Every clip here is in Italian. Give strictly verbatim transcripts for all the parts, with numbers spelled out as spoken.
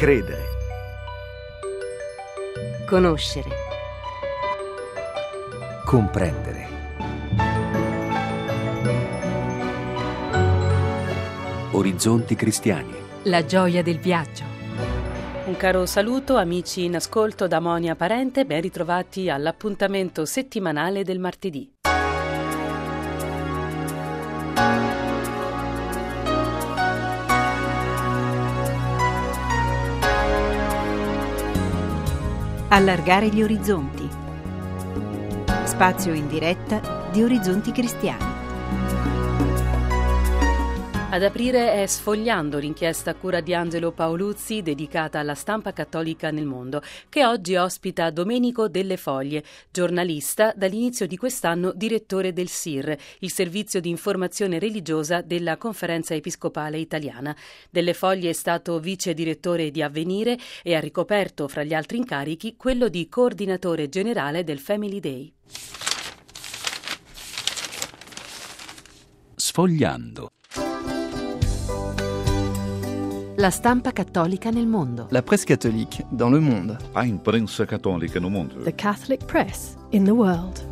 Credere. Conoscere. Comprendere. Orizzonti cristiani. La gioia del viaggio. Un caro saluto amici in ascolto da Monia Parente, ben ritrovati all'appuntamento settimanale del martedì. Allargare gli orizzonti. Spazio in diretta di Orizzonti Cristiani. Ad aprire è Sfogliando, l'inchiesta a cura di Angelo Paoluzzi dedicata alla stampa cattolica nel mondo, che oggi ospita Domenico Delle Foglie, giornalista, dall'inizio di quest'anno direttore del S I R, il servizio di informazione religiosa della Conferenza Episcopale Italiana. Delle Foglie è stato vice direttore di Avvenire e ha ricoperto, fra gli altri incarichi, quello di coordinatore generale del Family Day. Sfogliando. La stampa cattolica nel mondo. La presse catholique dans le monde. A imprensa cattolica no mundo. The Catholic Press in the world.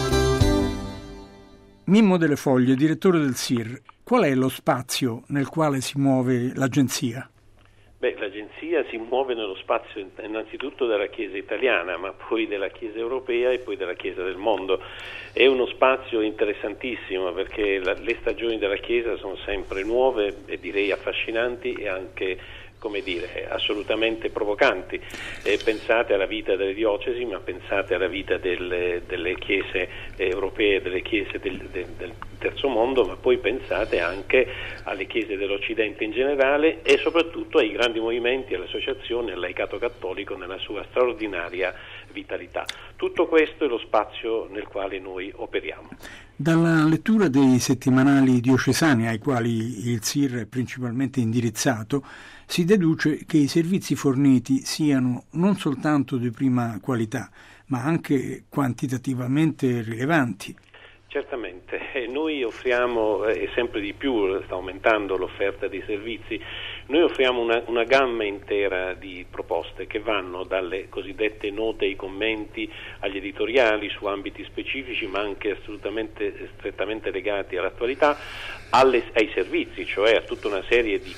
Mimmo Delle Foglie, direttore del S I R, qual è lo spazio nel quale si muove l'agenzia? Beh, l'agenzia si muove nello spazio innanzitutto della Chiesa italiana, ma poi della Chiesa europea e poi della Chiesa del mondo. È uno spazio interessantissimo perché la, le stagioni della Chiesa sono sempre nuove e direi affascinanti e anche, come dire, assolutamente provocanti. Eh, pensate alla vita delle diocesi, ma pensate alla vita delle, delle chiese europee, delle chiese del, del, del terzo mondo, ma poi pensate anche alle chiese dell'Occidente in generale e soprattutto ai grandi movimenti, alle associazioni, al laicato cattolico nella sua straordinaria vitalità. Tutto questo è lo spazio nel quale noi operiamo. Dalla lettura dei settimanali diocesani ai quali il S I R è principalmente indirizzato, si deduce che i servizi forniti siano non soltanto di prima qualità, ma anche quantitativamente rilevanti. Certamente, e noi offriamo, e sempre di più sta aumentando l'offerta di servizi, noi offriamo una, una gamma intera di proposte che vanno dalle cosiddette note ai commenti agli editoriali su ambiti specifici ma anche assolutamente strettamente legati all'attualità, alle, ai servizi, cioè a tutta una serie di,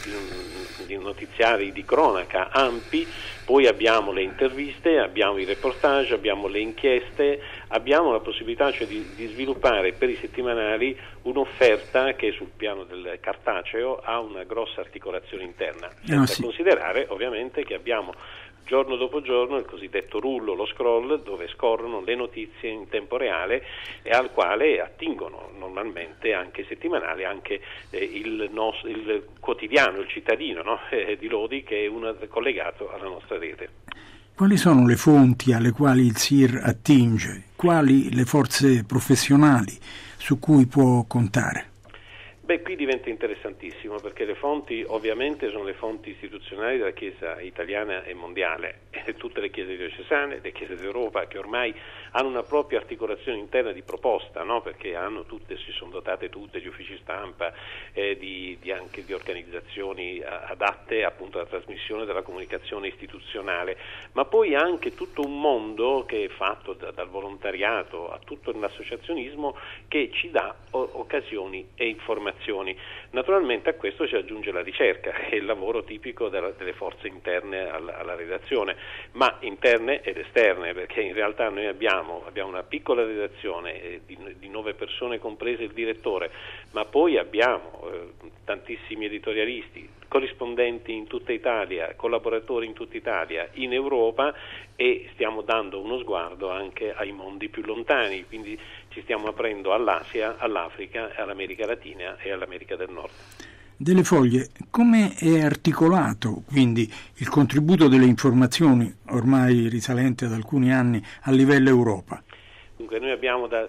di notiziari di cronaca ampi. Poi abbiamo le interviste, abbiamo i reportage, abbiamo le inchieste, abbiamo la possibilità cioè di, di sviluppare per i settimanali un'offerta che sul piano del cartaceo ha una grossa articolazione interna, senza no, sì. considerare ovviamente che abbiamo giorno dopo giorno il cosiddetto rullo, lo scroll, dove scorrono le notizie in tempo reale e al quale attingono normalmente anche settimanali, anche eh, il, nostro, il quotidiano, il cittadino, no? eh, di Lodi, che è uno collegato alla nostra rete. Quali sono le fonti alle quali il S I R attinge? Quali le forze professionali su cui può contare? Beh, qui diventa interessantissimo perché le fonti ovviamente sono le fonti istituzionali della Chiesa italiana e mondiale, e tutte le chiese diocesane, le chiese d'Europa che ormai hanno una propria articolazione interna di proposta, no? Perché hanno tutte, si sono dotate tutte di uffici stampa, eh, di, di anche di organizzazioni adatte appunto alla trasmissione della comunicazione istituzionale, ma poi anche tutto un mondo che è fatto da, dal volontariato a tutto l'associazionismo che ci dà o, occasioni e informazioni. Naturalmente a questo si aggiunge la ricerca, che è il lavoro tipico della, delle forze interne alla, alla redazione, ma interne ed esterne, perché in realtà noi abbiamo, abbiamo una piccola redazione eh, di, di nove persone compreso il direttore, ma poi abbiamo eh, tantissimi editorialisti, corrispondenti in tutta Italia, collaboratori in tutta Italia, in Europa, e stiamo dando uno sguardo anche ai mondi più lontani, quindi ci stiamo aprendo all'Asia, all'Africa, all'America Latina e all'America del Nord. Delle Foglie, come è articolato quindi il contributo delle informazioni, ormai risalente ad alcuni anni, a livello Europa? Dunque noi abbiamo da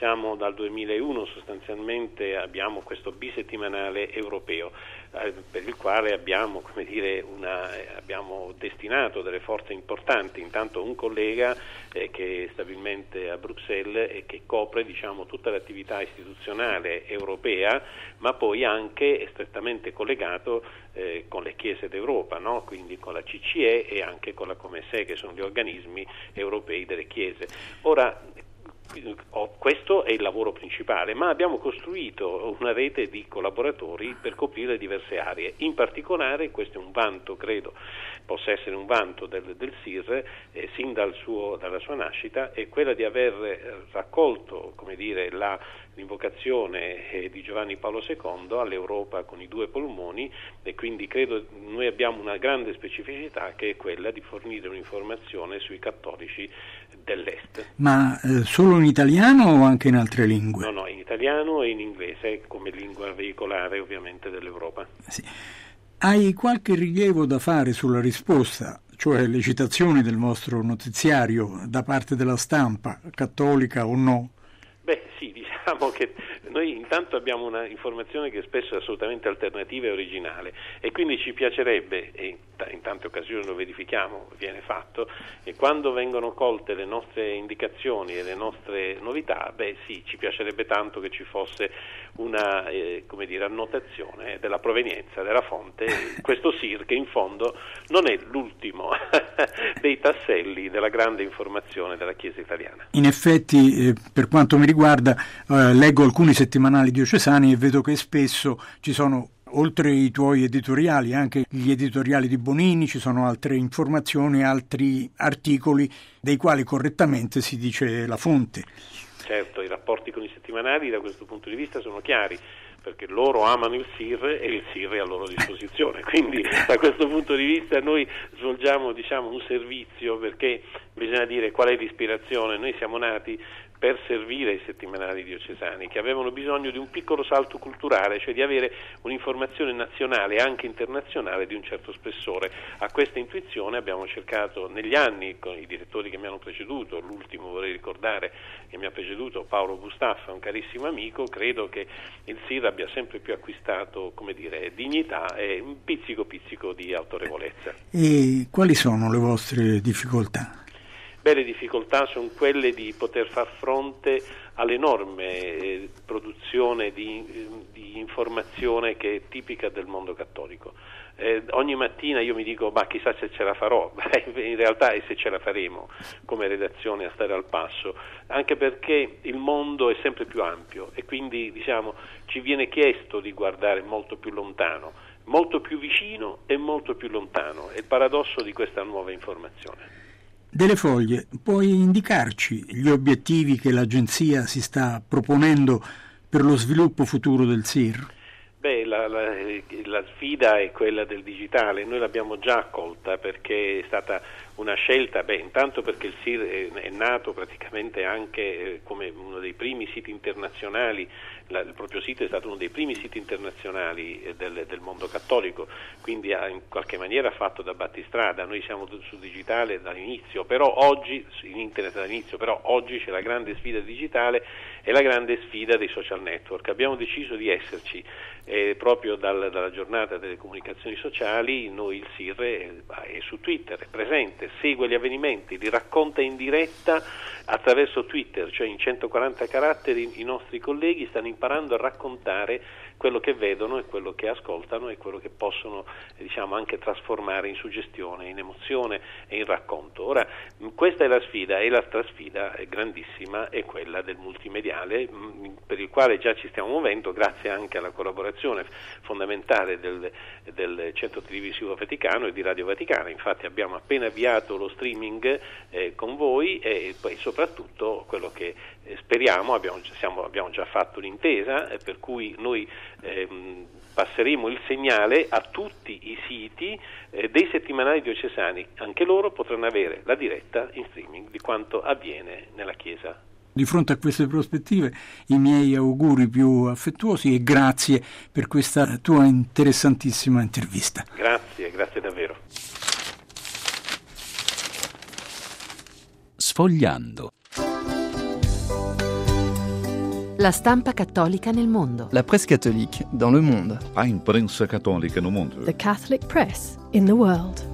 siamo dal duemilauno sostanzialmente, abbiamo questo bisettimanale europeo eh, per il quale abbiamo, come dire, una, eh, abbiamo destinato delle forze importanti. Intanto un collega eh, che è stabilmente a Bruxelles e che copre, diciamo, tutta l'attività istituzionale europea, ma poi anche è strettamente collegato eh, con le chiese d'Europa, no? Quindi con la C C E e anche con la Comesse, che sono gli organismi europei delle chiese. Ora, questo è il lavoro principale, ma abbiamo costruito una rete di collaboratori per coprire diverse aree. In particolare, questo è un vanto, credo possa essere un vanto del, del S I R eh, sin dal suo, dalla sua nascita, è quella di aver raccolto, come dire, la, l'invocazione eh, di Giovanni Paolo secondo all'Europa con i due polmoni, e quindi credo noi abbiamo una grande specificità, che è quella di fornire un'informazione sui cattolici dell'Est. Ma eh, solo in italiano o anche in altre lingue? No, no, in italiano e in inglese come lingua veicolare ovviamente dell'Europa. Sì. Hai qualche rilievo da fare sulla risposta, cioè le citazioni del vostro notiziario da parte della stampa, cattolica o no? Beh sì, diciamo che noi intanto abbiamo una informazione che spesso è assolutamente alternativa e originale, e quindi ci piacerebbe, e in tante occasioni lo verifichiamo, viene fatto, e quando vengono colte le nostre indicazioni e le nostre novità, beh sì, ci piacerebbe tanto che ci fosse una eh, come dire, annotazione della provenienza, della fonte, questo S I R che in fondo non è l'ultimo dei tasselli della grande informazione della Chiesa italiana. In effetti, eh, per quanto mi riguarda, eh, leggo alcuni settimanali diocesani e vedo che spesso ci sono, oltre i tuoi editoriali, anche gli editoriali di Bonini, ci sono altre informazioni, altri articoli dei quali correttamente si dice la fonte. Certo, i rapporti con i settimanali da questo punto di vista sono chiari, perché loro amano il S I R e il S I R è a loro disposizione, quindi da questo punto di vista noi svolgiamo, diciamo, un servizio, perché bisogna dire qual è l'ispirazione. Noi siamo nati per servire i settimanali diocesani, che avevano bisogno di un piccolo salto culturale, cioè di avere un'informazione nazionale e anche internazionale di un certo spessore. A questa intuizione abbiamo cercato negli anni, con i direttori che mi hanno preceduto, l'ultimo vorrei ricordare che mi ha preceduto, Paolo Gustaffa, un carissimo amico, credo che il S I R abbia sempre più acquistato, come dire, dignità e un pizzico pizzico di autorevolezza. E quali sono le vostre difficoltà? Beh, le difficoltà sono quelle di poter far fronte all'enorme eh, produzione di, eh, di informazione che è tipica del mondo cattolico. Eh, ogni mattina io mi dico, ma chissà se ce la farò, in realtà è se ce la faremo come redazione a stare al passo, anche perché il mondo è sempre più ampio e quindi, diciamo, ci viene chiesto di guardare molto più lontano, molto più vicino e molto più lontano. È il paradosso di questa nuova informazione. Delle Foglie, puoi indicarci gli obiettivi che l'agenzia si sta proponendo per lo sviluppo futuro del S I R? Beh, la, la, la sfida è quella del digitale, noi l'abbiamo già accolta perché è stata una scelta, beh, intanto perché il S I R è, è nato praticamente anche eh, come uno dei primi siti internazionali, la, il proprio sito è stato uno dei primi siti internazionali eh, del, del mondo cattolico, quindi ha in qualche maniera fatto da battistrada. Noi siamo sul digitale dall'inizio, però oggi, in internet dall'inizio, però oggi c'è la grande sfida digitale e la grande sfida dei social network. Abbiamo deciso di esserci eh, proprio dal, dalla giornata delle comunicazioni sociali. Noi il S I R è, è su Twitter, è presente, segue gli avvenimenti, li racconta in diretta attraverso Twitter, cioè in centoquaranta caratteri i nostri colleghi stanno imparando a raccontare quello che vedono e quello che ascoltano e quello che possono, diciamo, anche trasformare in suggestione, in emozione e in racconto. Ora, questa è la sfida, e l'altra sfida è grandissima, è quella del multimediale, per il quale già ci stiamo muovendo grazie anche alla collaborazione fondamentale del, del Centro Televisivo Vaticano e di Radio Vaticana. Infatti abbiamo appena avviato lo streaming eh, con voi, e poi soprattutto quello che eh, speriamo, abbiamo, siamo, abbiamo già fatto l'intesa, eh, per cui noi ehm, passeremo il segnale a tutti i siti eh, dei settimanali diocesani, anche loro potranno avere la diretta in streaming di quanto avviene nella Chiesa. Di fronte a queste prospettive i miei auguri più affettuosi e grazie per questa tua interessantissima intervista. Grazie, grazie davvero. Sfogliando. La stampa cattolica nel mondo. La presse catholique dans le monde. A imprensa católica no mundo. The Catholic Press in the world.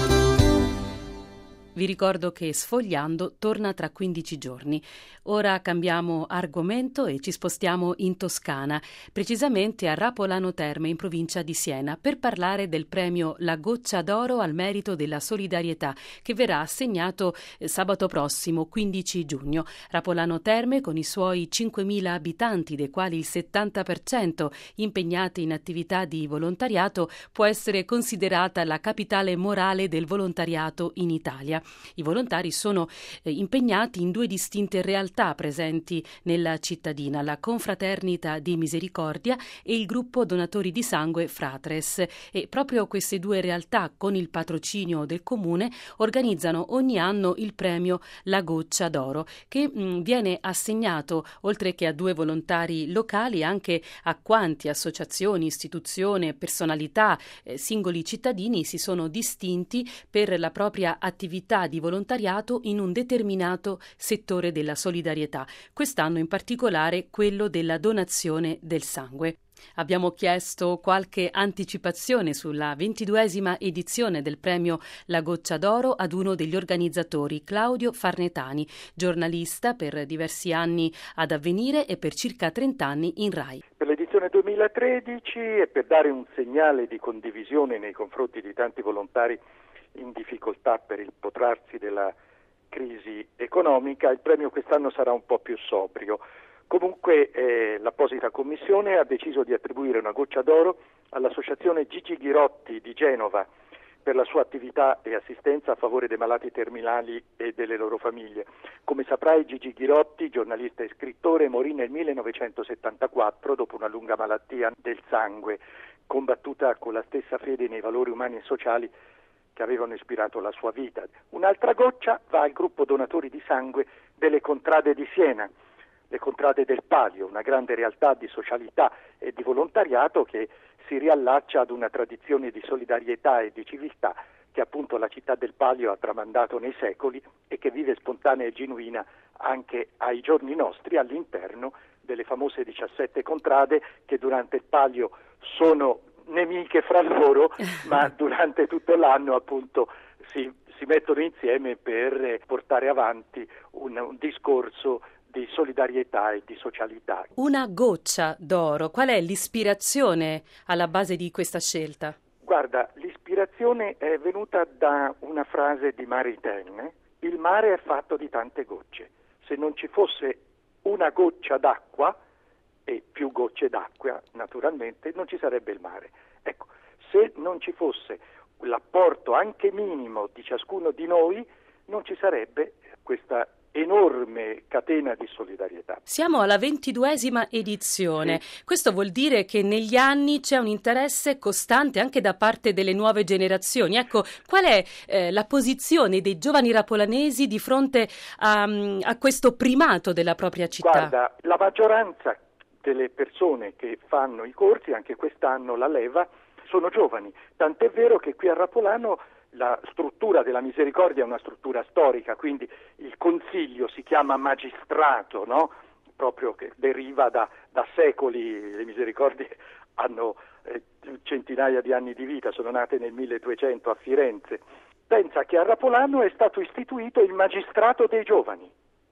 Vi ricordo che Sfogliando torna tra quindici giorni. Ora cambiamo argomento e ci spostiamo in Toscana, precisamente a Rapolano Terme, in provincia di Siena, per parlare del premio La Goccia d'Oro al merito della solidarietà, che verrà assegnato eh, sabato prossimo, quindici giugno. Rapolano Terme, con i suoi cinquemila abitanti, dei quali il settanta per cento impegnati in attività di volontariato, può essere considerata la capitale morale del volontariato in Italia. I volontari sono eh, impegnati in due distinte realtà presenti nella cittadina, la Confraternita di Misericordia e il gruppo donatori di sangue Fratres, e proprio queste due realtà, con il patrocinio del comune, organizzano ogni anno il premio La Goccia d'Oro, che mh, viene assegnato, oltre che a due volontari locali, anche a quanti associazioni, istituzioni e personalità, eh, singoli cittadini si sono distinti per la propria attività di volontariato in un determinato settore della solidarietà. Quest'anno in particolare quello della donazione del sangue. Abbiamo chiesto qualche anticipazione sulla ventiduesima edizione del premio La Goccia d'Oro ad uno degli organizzatori, Claudio Farnetani, giornalista per diversi anni ad Avvenire e per circa trent'anni in Rai. Per l'edizione duemilatredici e per dare un segnale di condivisione nei confronti di tanti volontari in difficoltà per il protrarsi della crisi economica, il premio quest'anno sarà un po' più sobrio. Comunque eh, l'apposita commissione ha deciso di attribuire una goccia d'oro all'associazione Gigi Ghirotti di Genova per la sua attività e assistenza a favore dei malati terminali e delle loro famiglie. Come saprai, Gigi Ghirotti, giornalista e scrittore, morì nel millenovecentosettantaquattro dopo una lunga malattia del sangue, combattuta con la stessa fede nei valori umani e sociali che avevano ispirato la sua vita. Un'altra goccia va al gruppo donatori di sangue delle Contrade di Siena, le Contrade del Palio, una grande realtà di socialità e di volontariato che si riallaccia ad una tradizione di solidarietà e di civiltà che appunto la città del Palio ha tramandato nei secoli e che vive spontanea e genuina anche ai giorni nostri all'interno delle famose diciassette contrade che durante il Palio sono nemiche fra loro, ma durante tutto l'anno appunto si, si mettono insieme per portare avanti un, un discorso di solidarietà e di socialità. Una goccia d'oro, qual è l'ispirazione alla base di questa scelta? Guarda, l'ispirazione è venuta da una frase di Maritain: il mare è fatto di tante gocce, se non ci fosse una goccia d'acqua e più gocce d'acqua, naturalmente, non ci sarebbe il mare. Ecco, se non ci fosse l'apporto anche minimo di ciascuno di noi, non ci sarebbe questa enorme catena di solidarietà. Siamo alla ventiduesima edizione. Sì. Questo vuol dire che negli anni c'è un interesse costante anche da parte delle nuove generazioni. Ecco, qual è eh, la posizione dei giovani rapolanesi di fronte a, a questo primato della propria città? Guarda, la maggioranza delle persone che fanno i corsi, anche quest'anno la leva, sono giovani, tant'è vero che qui a Rapolano la struttura della Misericordia è una struttura storica, quindi il consiglio si chiama magistrato, no? Proprio che deriva da, da secoli. Le Misericordie hanno eh, centinaia di anni di vita, sono nate nel milleduecento a Firenze. Pensa che a Rapolano è stato istituito il magistrato dei giovani,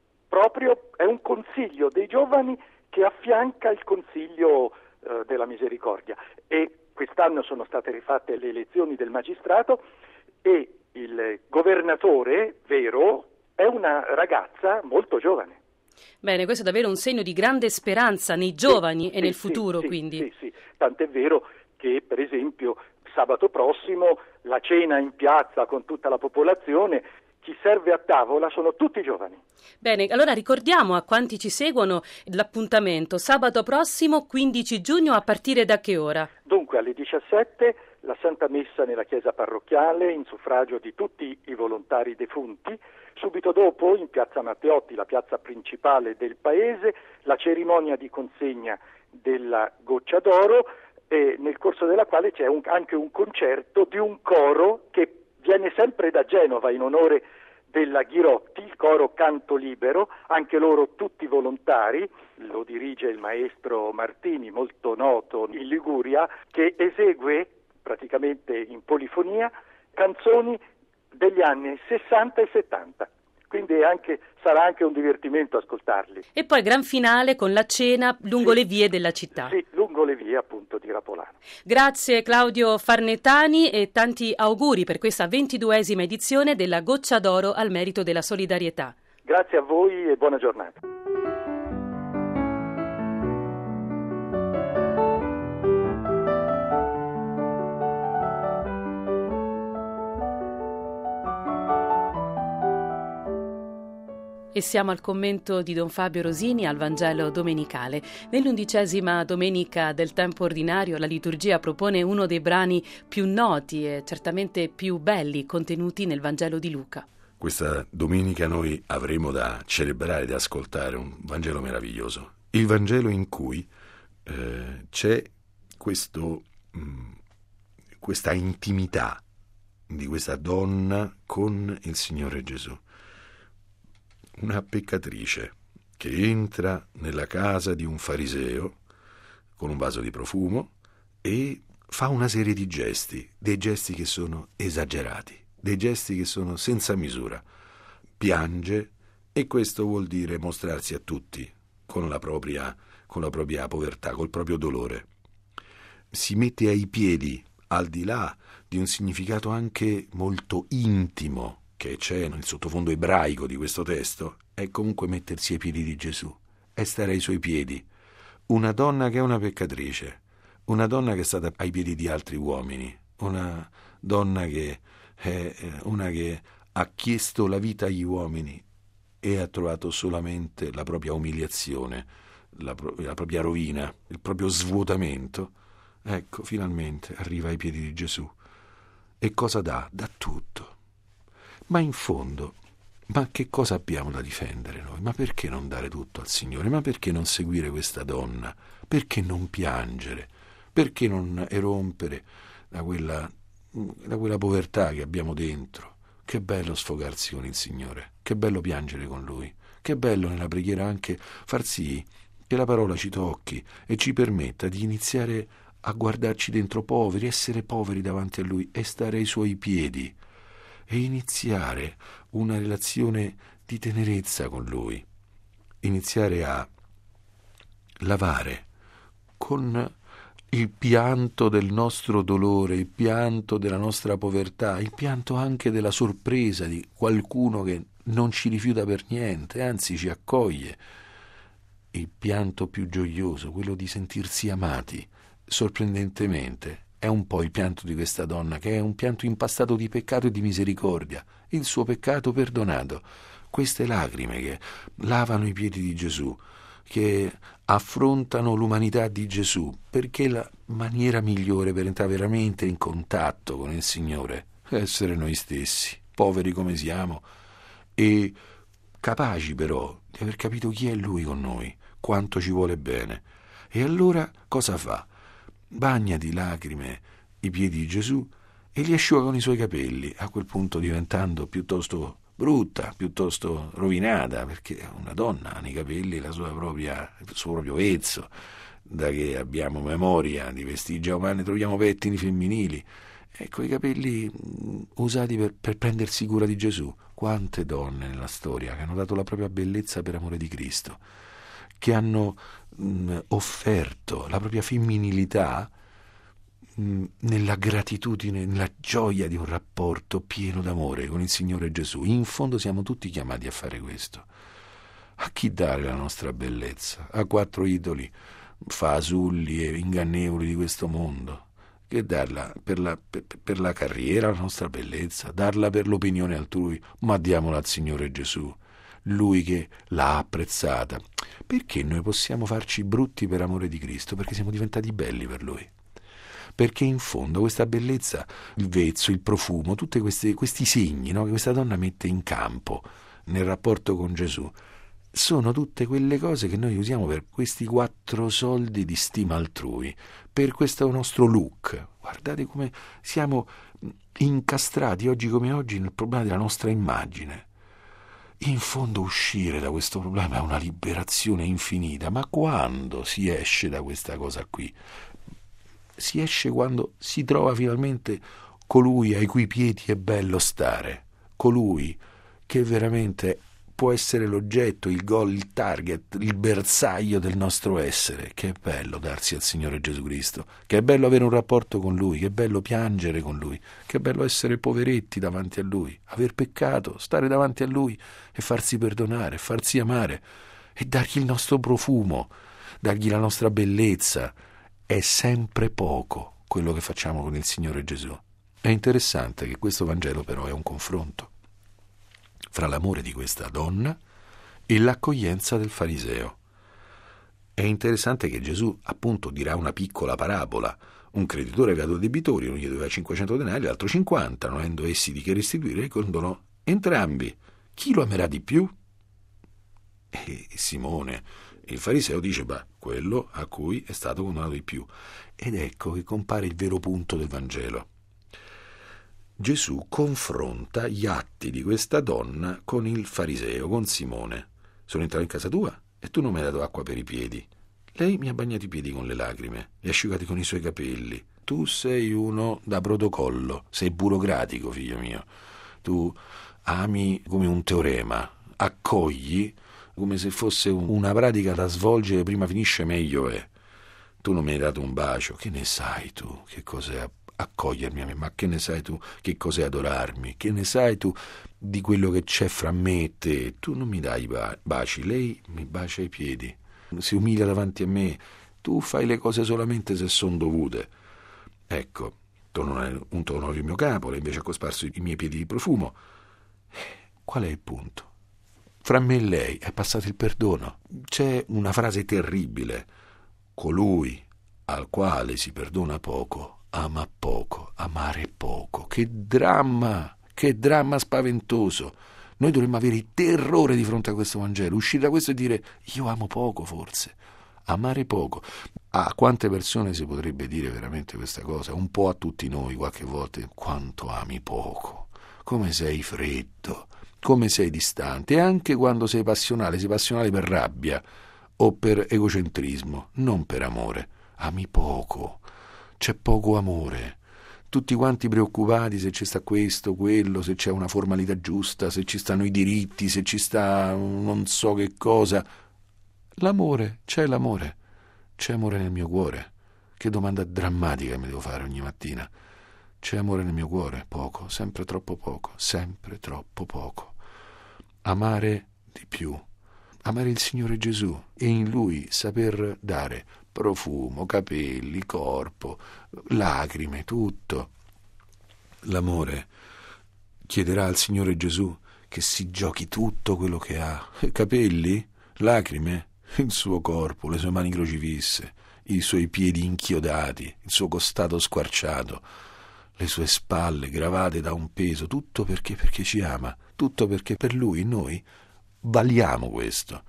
proprio è un consiglio dei giovani che affianca il Consiglio eh, della Misericordia, e quest'anno sono state rifatte le elezioni del magistrato e il governatore, vero, è una ragazza molto giovane. Bene, questo è davvero un segno di grande speranza nei giovani sì, e nel sì, futuro, sì, quindi. Sì, sì, tant'è vero che per esempio sabato prossimo la cena in piazza con tutta la popolazione, chi serve a tavola sono tutti giovani. Bene, allora ricordiamo a quanti ci seguono l'appuntamento sabato prossimo quindici giugno, a partire da che ora? Dunque alle diciassette la Santa Messa nella chiesa parrocchiale in suffragio di tutti i volontari defunti, subito dopo in piazza Matteotti, la piazza principale del paese, la cerimonia di consegna della Goccia d'Oro, eh, nel corso della quale c'è un, anche un concerto di un coro che viene sempre da Genova in onore della Ghirotti, il coro Canto Libero, anche loro tutti volontari, lo dirige il maestro Martini, molto noto in Liguria, che esegue praticamente in polifonia canzoni degli anni sessanta e settanta. Quindi è anche, sarà anche un divertimento ascoltarli. E poi gran finale con la cena lungo sì, le vie della città. Sì, lungo le vie appunto di Rapolano. Grazie Claudio Farnetani e tanti auguri per questa ventiduesima edizione della Goccia d'Oro al merito della solidarietà. Grazie a voi e buona giornata. E siamo al commento di Don Fabio Rosini al Vangelo domenicale. Nell'undicesima domenica del tempo ordinario la liturgia propone uno dei brani più noti e certamente più belli contenuti nel Vangelo di Luca. Questa domenica noi avremo da celebrare e da ascoltare un Vangelo meraviglioso. Il Vangelo in cui eh, c'è questo, mh, questa intimità di questa donna con il Signore Gesù. Una peccatrice che entra nella casa di un fariseo con un vaso di profumo e fa una serie di gesti, dei gesti che sono esagerati, dei gesti che sono senza misura. Piange e questo vuol dire mostrarsi a tutti con la propria, con la propria povertà, col proprio dolore. Si mette ai piedi, al di là di un significato anche molto intimo che c'è nel sottofondo ebraico di questo testo, è comunque mettersi ai piedi di Gesù, è stare ai suoi piedi. Una donna che è una peccatrice, una donna che è stata ai piedi di altri uomini, una donna che è una che ha chiesto la vita agli uomini e ha trovato solamente la propria umiliazione, la, pro- la propria rovina, il proprio svuotamento. Ecco, finalmente arriva ai piedi di Gesù. E cosa dà? Dà tutto. Ma in fondo, ma che cosa abbiamo da difendere noi? Ma perché non dare tutto al Signore? Ma perché non seguire questa donna? Perché non piangere? Perché non erompere da quella, da quella povertà che abbiamo dentro? Che bello sfogarsi con il Signore, che bello piangere con Lui, che bello nella preghiera anche far sì che la parola ci tocchi e ci permetta di iniziare a guardarci dentro poveri, essere poveri davanti a Lui e stare ai Suoi piedi e iniziare una relazione di tenerezza con Lui, iniziare a lavare con il pianto del nostro dolore, il pianto della nostra povertà, il pianto anche della sorpresa di qualcuno che non ci rifiuta per niente, anzi ci accoglie, il pianto più gioioso, quello di sentirsi amati, sorprendentemente. È un po' il pianto di questa donna, che è un pianto impastato di peccato e di misericordia, il suo peccato perdonato. Queste lacrime che lavano i piedi di Gesù, che affrontano l'umanità di Gesù, perché la maniera migliore per entrare veramente in contatto con il Signore è essere noi stessi, poveri come siamo, e capaci però di aver capito chi è Lui con noi, quanto ci vuole bene. E allora cosa fa? Bagna di lacrime i piedi di Gesù e li asciuga con i suoi capelli, a quel punto diventando piuttosto brutta, piuttosto rovinata, perché una donna ha nei capelli la sua propria, il suo proprio vezzo. Da che abbiamo memoria di vestigia umane troviamo pettini femminili, ecco i capelli mh, usati per, per prendersi cura di Gesù. Quante donne nella storia che hanno dato la propria bellezza per amore di Cristo, che hanno mh, offerto la propria femminilità mh, nella gratitudine, nella gioia di un rapporto pieno d'amore con il Signore Gesù. In fondo siamo tutti chiamati a fare questo. A chi dare la nostra bellezza? A quattro idoli fasulli e ingannevoli di questo mondo? Che darla per la, per, per la carriera, la nostra bellezza? Darla per l'opinione altrui? Ma diamola al Signore Gesù, Lui che l'ha apprezzata. Perché noi possiamo farci brutti per amore di Cristo? Perché siamo diventati belli per Lui. Perché in fondo questa bellezza, il vezzo, il profumo, tutti questi segni, no, che questa donna mette in campo nel rapporto con Gesù, sono tutte quelle cose che noi usiamo per questi quattro soldi di stima altrui, per questo nostro look. Guardate come siamo incastrati oggi come oggi nel problema della nostra immagine. In fondo uscire da questo problema è una liberazione infinita, ma quando si esce da questa cosa qui? Si esce quando si trova finalmente colui ai cui piedi è bello stare, colui che veramente può essere l'oggetto, il goal, il target, il bersaglio del nostro essere. Che è bello darsi al Signore Gesù Cristo, che è bello avere un rapporto con Lui, che è bello piangere con Lui, che è bello essere poveretti davanti a Lui, aver peccato, stare davanti a Lui e farsi perdonare, farsi amare e dargli il nostro profumo, dargli la nostra bellezza. È sempre poco quello che facciamo con il Signore Gesù. È interessante che questo Vangelo però è un confronto fra l'amore di questa donna e l'accoglienza del fariseo. È interessante che Gesù appunto dirà una piccola parabola. Un creditore aveva due debitori, uno gli doveva cinquecento denari, l'altro cinquanta, non avendo essi di che restituire, condonò entrambi. Chi lo amerà di più? E Simone, il fariseo, dice, beh, quello a cui è stato condonato di più. Ed ecco che compare il vero punto del Vangelo. Gesù confronta gli atti di questa donna con il fariseo, con Simone. Sono entrato in casa tua e tu non mi hai dato acqua per i piedi. Lei mi ha bagnato i piedi con le lacrime, li ha asciugati con i suoi capelli. Tu sei uno da protocollo, sei burocratico, figlio mio. Tu ami come un teorema, accogli come se fosse una pratica da svolgere, prima finisce meglio è. Tu non mi hai dato un bacio, che ne sai tu che cos'è accogliermi a me, ma che ne sai tu che cos'è adorarmi, che ne sai tu di quello che c'è fra me e te? Tu non mi dai baci, lei mi bacia i piedi, si umilia davanti a me, tu fai le cose solamente se sono dovute. Ecco, tu non hai unto l'olio il mio capo, lei invece ha cosparso i miei piedi di profumo. Qual è il punto? Fra me e lei è passato il perdono. C'è una frase terribile: colui al quale si perdona poco ama poco, amare poco. Che dramma, che dramma spaventoso. Noi dovremmo avere il terrore di fronte a questo Vangelo, uscire da questo e dire: io amo poco, forse, amare poco. A quante persone si potrebbe dire veramente questa cosa? Un po' a tutti noi qualche volta: quanto ami poco, come sei freddo, come sei distante. E anche quando sei passionale, sei passionale per rabbia o per egocentrismo, non per amore. Ami poco. C'è poco amore, tutti quanti preoccupati se ci sta questo, quello, se c'è una formalità giusta, se ci stanno i diritti, se ci sta non so che cosa. L'amore, c'è l'amore, c'è amore nel mio cuore. Che domanda drammatica mi devo fare ogni mattina. C'è amore nel mio cuore? Poco, sempre troppo poco, sempre troppo poco. Amare di più, amare il Signore Gesù e in Lui saper dare profumo, capelli, corpo, lacrime, tutto. L'amore chiederà al Signore Gesù che si giochi tutto quello che ha. Capelli, lacrime, il suo corpo, le sue mani crocifisse, i suoi piedi inchiodati, il suo costato squarciato, le sue spalle gravate da un peso, tutto perché perché ci ama, tutto perché per Lui noi valiamo questo.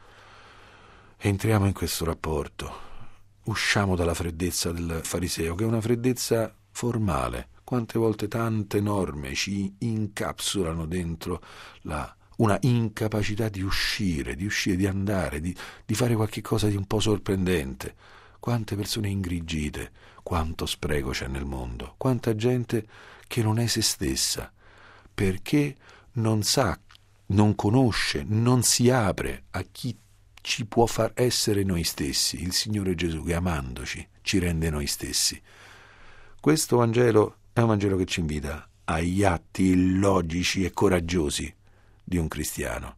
Entriamo in questo rapporto. Usciamo dalla freddezza del fariseo, che è una freddezza formale. Quante volte tante norme ci incapsulano dentro la, una incapacità di uscire, di uscire, di andare, di, di fare qualche cosa di un po' sorprendente. Quante persone ingrigite, quanto spreco c'è nel mondo, quanta gente che non è se stessa, perché non sa, non conosce, non si apre a chi ci può far essere noi stessi, il Signore Gesù che amandoci ci rende noi stessi. Questo Vangelo è un Vangelo che ci invita agli atti logici e coraggiosi di un cristiano.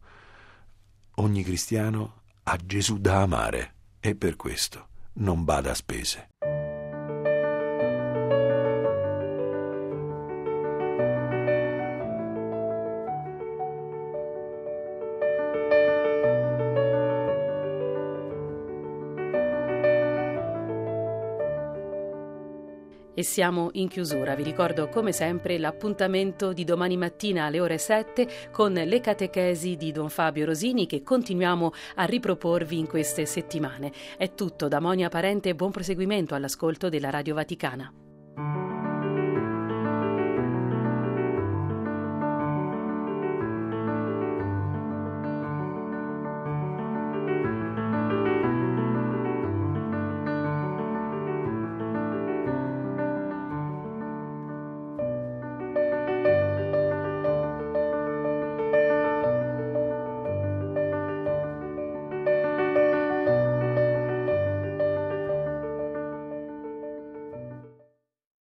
Ogni cristiano ha Gesù da amare e per questo non bada a spese. E siamo in chiusura. Vi ricordo come sempre l'appuntamento di domani mattina alle ore sette con le catechesi di Don Fabio Rosini che continuiamo a riproporvi in queste settimane. È tutto da Monia Parente e buon proseguimento all'ascolto della Radio Vaticana.